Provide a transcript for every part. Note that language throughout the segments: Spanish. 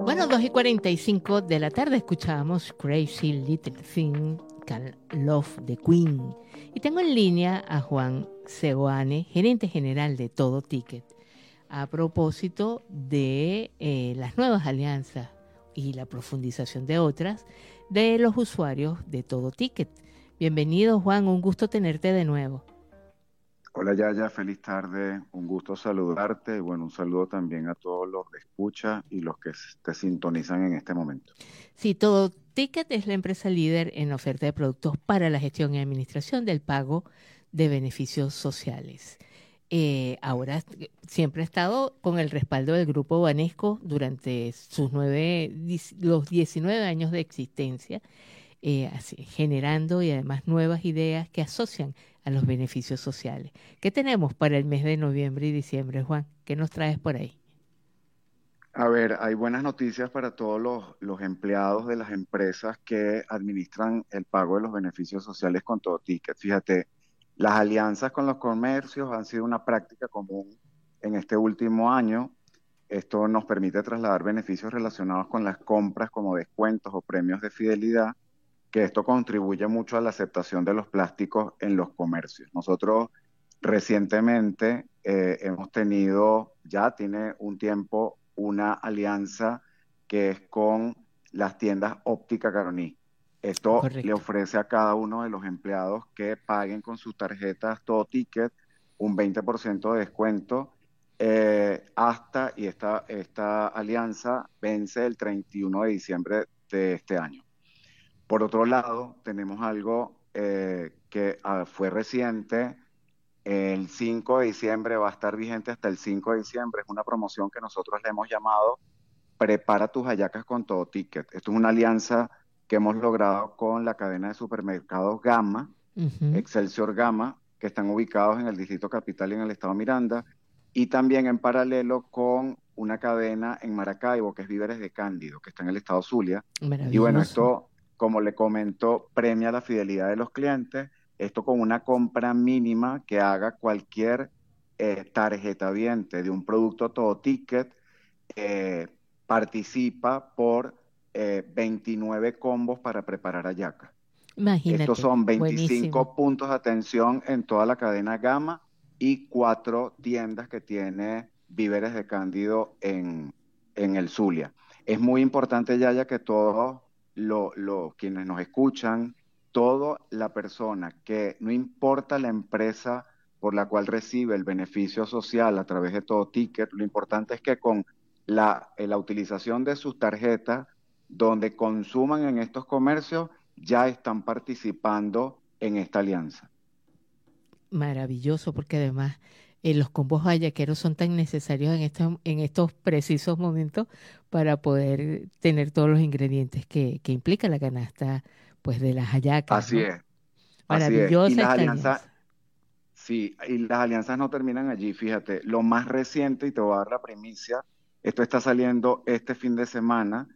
Bueno, 2:45 de la tarde escuchábamos Crazy Little Thing, Love the Queen. Y tengo en línea a Juan Seoane, gerente general de Todo Ticket, a propósito de las nuevas alianzas y la profundización de otras de los usuarios de Todo Ticket. Bienvenido, Juan, un gusto tenerte de nuevo. Hola Yaya, feliz tarde, un gusto saludarte y bueno, un saludo también a todos los que escuchan y los que te sintonizan en este momento. Sí, Todo Ticket es la empresa líder en oferta de productos para la gestión y administración del pago de beneficios sociales. Ahora siempre ha estado con el respaldo del Grupo Banesco durante los 19 años de existencia, así, generando y además nuevas ideas que asocian a los beneficios sociales. ¿Qué tenemos para el mes de noviembre y diciembre, Juan? ¿Qué nos traes por ahí? A ver, hay buenas noticias para todos los empleados de las empresas que administran el pago de los beneficios sociales con Todo Ticket. Fíjate, las alianzas con los comercios han sido una práctica común en este último año. Esto nos permite trasladar beneficios relacionados con las compras como descuentos o premios de fidelidad, que esto contribuye mucho a la aceptación de los plásticos en los comercios. Nosotros recientemente hemos tenido, ya tiene un tiempo, una alianza que es con las tiendas Óptica Caroní. Esto le Correcto. ofrece a cada uno de los empleados que paguen con sus tarjetas Todo Ticket un 20% de descuento y esta alianza vence el 31 de diciembre de este año. Por otro lado, tenemos algo que fue reciente. El 5 de diciembre va a estar vigente hasta el 5 de diciembre. Es una promoción que nosotros le hemos llamado Prepara tus hallacas con Todo Ticket. Esto es una alianza que hemos logrado con la cadena de supermercados Gama, Ujú. Excelsior Gama, que están ubicados en el Distrito Capital y en el estado Miranda, y también en paralelo con una cadena en Maracaibo, que es Víveres de Cándido, que está en el estado Zulia. Y bueno, Maravilloso. esto, como le comento, premia la fidelidad de los clientes. Esto con una compra mínima que haga cualquier tarjeta viente de un producto Todo Ticket, eh, participa por 29 combos para preparar hallaca. Estos Imagínate, son buenísimo. 25 puntos de atención en toda la cadena Gama y 4 tiendas que tiene Víveres de Cándido en el Zulia. Es muy importante, Yaya, que todos quienes nos escuchan, toda la persona que, no importa la empresa por la cual recibe el beneficio social a través de Todo Ticket, lo importante es que con la utilización de sus tarjetas, donde consuman en estos comercios, ya están participando en esta alianza. Maravilloso, porque además los combos hallaqueros son tan necesarios en estos precisos momentos para poder tener todos los ingredientes que implica la canasta, pues, de las hallacas, Así ¿no? es, así es. Y Maravillosa las esta alianzas, alianza. sí, y las alianzas no terminan allí, fíjate. Lo más reciente, y te voy a dar la primicia, esto está saliendo este fin de semana.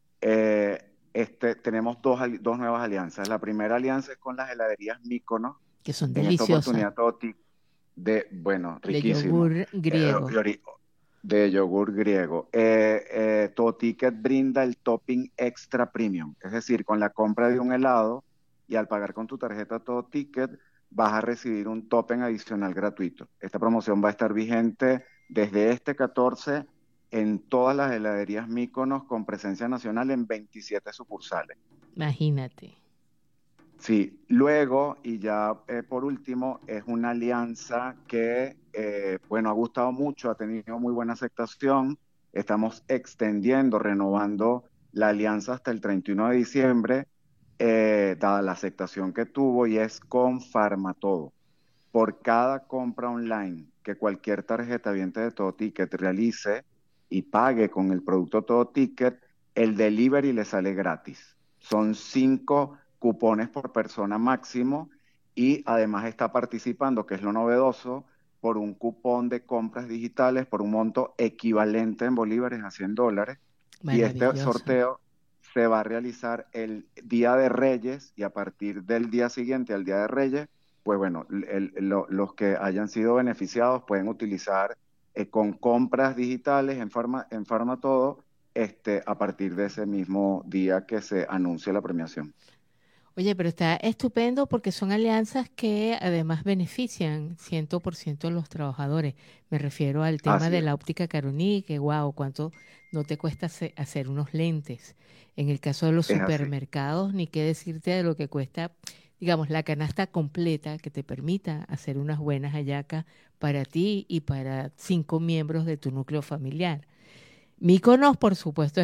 Tenemos dos nuevas alianzas. La primera alianza es con las heladerías Míconos. Que son En esta deliciosas, oportunidad, bueno, de riquísimo. yogur Eh, griego. de yogur griego. Todo Ticket brinda el topping extra premium, es decir, con la compra de un helado y al pagar con tu tarjeta Todo Ticket vas a recibir un topping adicional gratuito. Esta promoción va a estar vigente desde este 14 en todas las heladerías Míconos con presencia nacional en 27 sucursales. Imagínate. Sí, luego y ya por último es una alianza que, bueno, ha gustado mucho, ha tenido muy buena aceptación. Estamos extendiendo, renovando la alianza hasta el 31 de diciembre, dada la aceptación que tuvo y es con Farmatodo. Por cada compra online que cualquier tarjeta viente de Todo Ticket realice y pague con el producto Todo Ticket, el delivery le sale gratis. Son 5 cupones por persona máximo y además está participando, que es lo novedoso, por un cupón de compras digitales por un monto equivalente en bolívares a $100. Y este Maravilloso. sorteo se va a realizar el Día de Reyes y a partir del día siguiente al Día de Reyes, pues bueno, los que hayan sido beneficiados pueden utilizar con compras digitales en Farmatodo a partir de ese mismo día que se anuncie la premiación. Oye, pero está estupendo porque son alianzas que además benefician 100% a los trabajadores. Me refiero al tema Así de es, la óptica Caroní, que wow, cuánto no te cuesta hacer unos lentes. En el caso de los es así. supermercados, ni qué decirte de lo que cuesta, digamos, la canasta completa que te permita hacer unas buenas hallacas para ti y para 5 miembros de tu núcleo familiar. Míconos, por supuesto,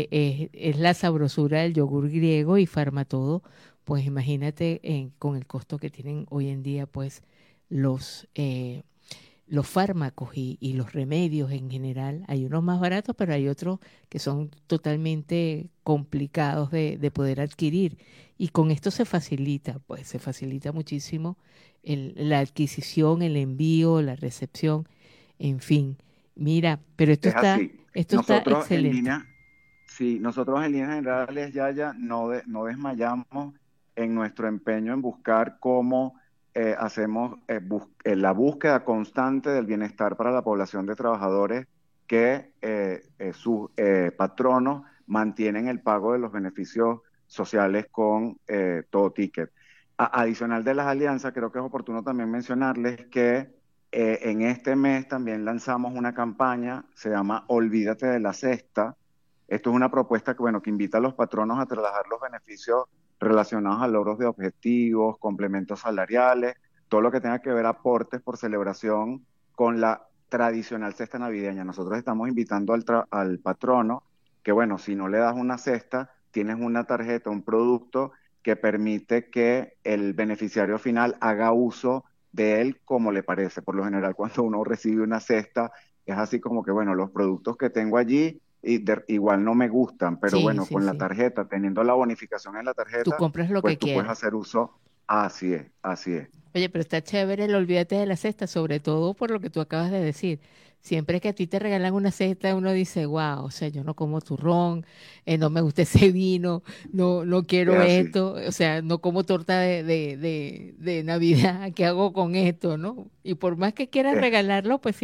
es la sabrosura del yogur griego y Farmatodo, pues imagínate con el costo que tienen hoy en día, pues los, eh, los fármacos y los remedios en general. Hay unos más baratos, pero hay otros que son totalmente complicados de poder adquirir. Y con esto se facilita, pues se facilita muchísimo la adquisición, el envío, la recepción, en fin. Mira, pero esto Es está, así. esto está Nosotros en excelente. línea, sí, nosotros en líneas generales, ya no, no desmayamos en nuestro empeño en buscar cómo hacemos la búsqueda constante del bienestar para la población de trabajadores que sus patronos mantienen el pago de los beneficios sociales con todo ticket. Adicional de las alianzas, creo que es oportuno también mencionarles que en este mes también lanzamos una campaña, se llama Olvídate de la Cesta. Esto es una propuesta que, bueno, que invita a los patronos a trabajar los beneficios relacionados a logros de objetivos, complementos salariales, todo lo que tenga que ver aportes por celebración con la tradicional cesta navideña. Nosotros estamos invitando al patrono que, bueno, si no le das una cesta, tienes una tarjeta, un producto que permite que el beneficiario final haga uso de él como le parece. Por lo general, cuando uno recibe una cesta, es así como que, bueno, los productos que tengo allí igual no me gustan, pero Sí, bueno, sí, con la sí. tarjeta, teniendo la bonificación en la Tú tarjeta, compras lo pues que tú puedes quieras. hacer uso. Así es, así es. Oye, pero está chévere el olvídate de la cesta, sobre todo por lo que tú acabas de decir. Siempre que a ti te regalan una cesta, uno dice, wow, o sea, yo no como turrón, no me gusta ese vino, no Es quiero así, esto, o sea, no como torta de Navidad, ¿qué hago con esto, no? Y por más que quieras es regalarlo, pues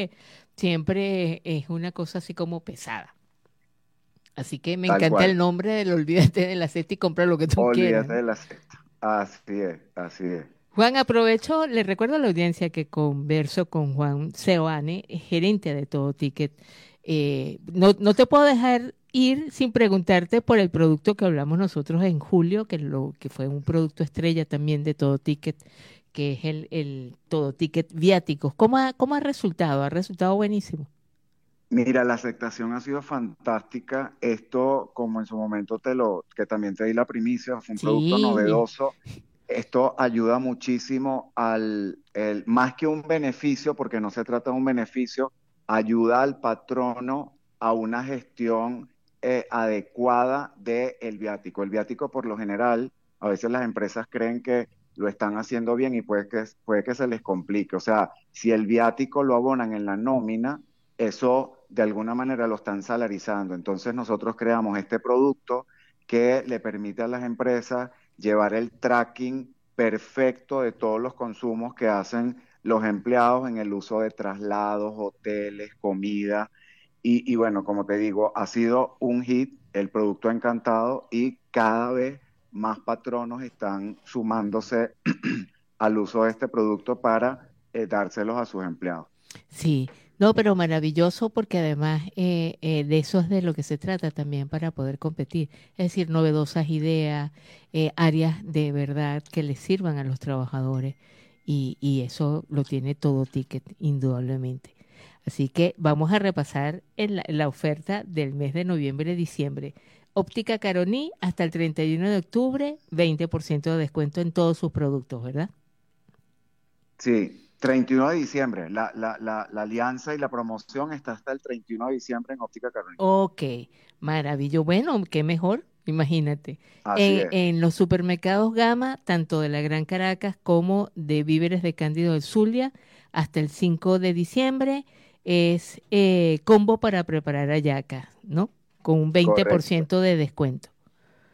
siempre es una cosa así como pesada. Así que me tal encanta el cual. nombre del olvídate de la cesta y compra lo que tú quieras, Olvídate ¿no? de la cesta. Así es, así es. Juan, aprovecho, le recuerdo a la audiencia que converso con Juan Seoane, gerente de Todo Ticket. No te puedo dejar ir sin preguntarte por el producto que hablamos nosotros en julio, que fue un producto estrella también de Todo Ticket, que es el Todo Ticket Viáticos. ¿Cómo ha resultado? Ha resultado buenísimo. Mira, la aceptación ha sido fantástica. Esto, como en su momento que también te di la primicia, fue un producto Sí, novedoso. Esto ayuda muchísimo más que un beneficio, porque no se trata de un beneficio, ayuda al patrono a una gestión adecuada del viático. El viático, por lo general, a veces las empresas creen que lo están haciendo bien y puede que se les complique. O sea, si el viático lo abonan en la nómina, eso de alguna manera lo están salarizando. Entonces nosotros creamos este producto que le permite a las empresas llevar el tracking perfecto de todos los consumos que hacen los empleados en el uso de traslados, hoteles, comida. Y bueno, como te digo, ha sido un hit, el producto ha encantado y cada vez más patronos están sumándose al uso de este producto para dárselos a sus empleados. sí, no, pero maravilloso porque además de eso es de lo que se trata también para poder competir. Es decir, novedosas ideas, áreas de verdad que les sirvan a los trabajadores y eso lo tiene todo ticket, indudablemente. Así que vamos a repasar la oferta del mes de noviembre-diciembre. Óptica Caroní hasta el 31 de octubre, 20% de descuento en todos sus productos, ¿verdad? Sí, 31 de diciembre. La alianza y la promoción está hasta el 31 de diciembre en Óptica Carolina. Ok, maravilloso. Bueno, qué mejor, imagínate. Así En, es, en los supermercados Gama, tanto de la Gran Caracas como de Víveres de Cándido del Zulia, hasta el 5 de diciembre es combo para preparar hallacas, ¿no? Con un veinte por correcto. ciento de descuento.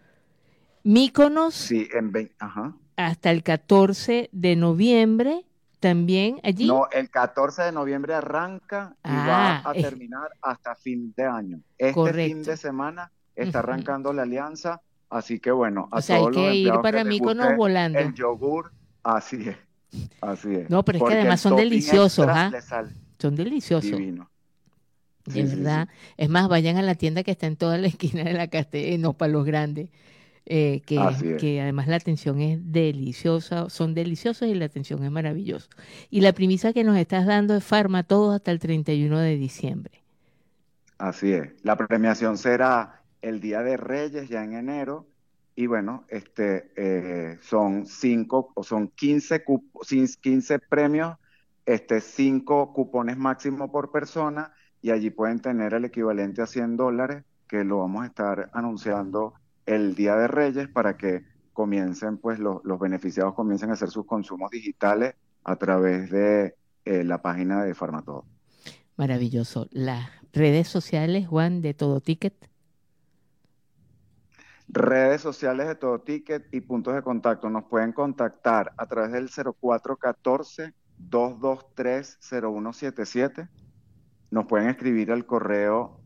Míconos Sí, ajá, hasta el 14 de noviembre también allí. No, el 14 de noviembre arranca y va a terminar hasta fin de año. Este fin de semana está arrancando la alianza, así que bueno, a o sea, todos hay los que ir empleados para que les Míconos guste volando. el yogur, así es, así es. No, pero es que Porque además el son topping deliciosos, extra ¿ah? le sale Son deliciosos. divino. De verdad. Es más, vayan a la tienda que está en toda la esquina de la no para los grandes. Así es. Que además la atención es deliciosa, son deliciosos y la atención es maravillosa. Y la premisa que nos estás dando es Farma Todos hasta el 31 de diciembre. Así es. La premiación será el Día de Reyes ya en enero y bueno, son 15 premios, 5 cupones máximo por persona y allí pueden tener el equivalente a $100 que lo vamos a estar anunciando el Día de Reyes para que comiencen, pues los beneficiados comiencen a hacer sus consumos digitales a través de la página de Farmatodo. Maravilloso. Las redes sociales, Juan, de Todo Ticket. Redes sociales de Todo Ticket y puntos de contacto. Nos pueden contactar a través del 0414-223-0177. Nos pueden escribir al correo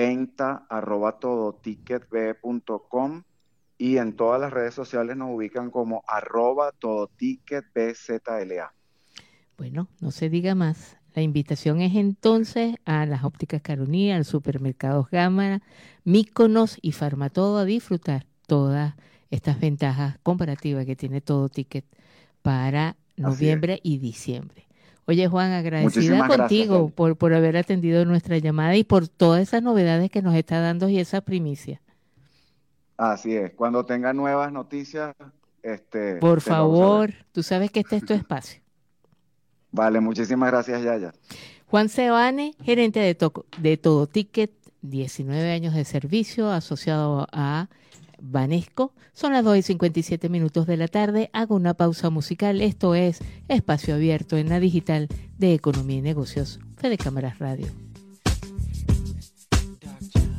venta@todoticketb.com y en todas las redes sociales nos ubican como @todoticketbzla. Bueno, no se diga más. La invitación es entonces a las ópticas Caronía, al supermercados Gama, Míconos y Farmatodo a disfrutar todas estas ventajas comparativas que tiene Todo Ticket para noviembre y diciembre. Oye, Juan, agradecida contigo por haber atendido nuestra llamada y por todas esas novedades que nos está dando y esas primicias. Así es. Cuando tenga nuevas noticias, por favor, tú sabes que este es tu espacio. Vale, muchísimas gracias, Yaya. Juan Sebane, gerente de Todo Ticket, 19 años de servicio, asociado a Banesco. Son las 2:57 de la tarde. Hago una pausa musical. Esto es Espacio Abierto en la digital de Economía y Negocios, Fede Cámaras Radio.